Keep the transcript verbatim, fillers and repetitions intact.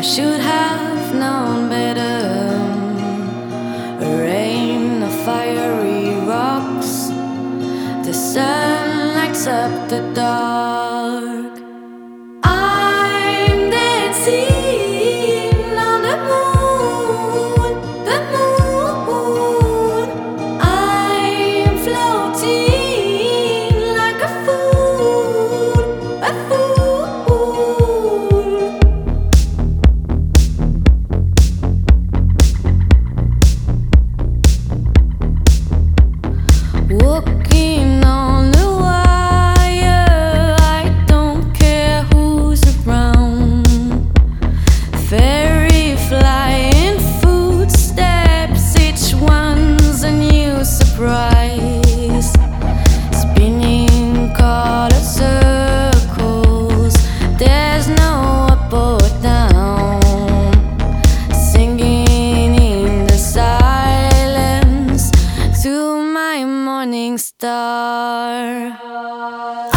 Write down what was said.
should have known better. A rain of fiery rocks, the sun lights up the dark. I'm dancing on the moon, the moon. I'm floating like a fool, a fool. Walking on the wire, I don't care who's around. Fairy flying footsteps, each one's a new surprise. Spinning colored circles, there's no up or down. Singing in the silence to my morning star.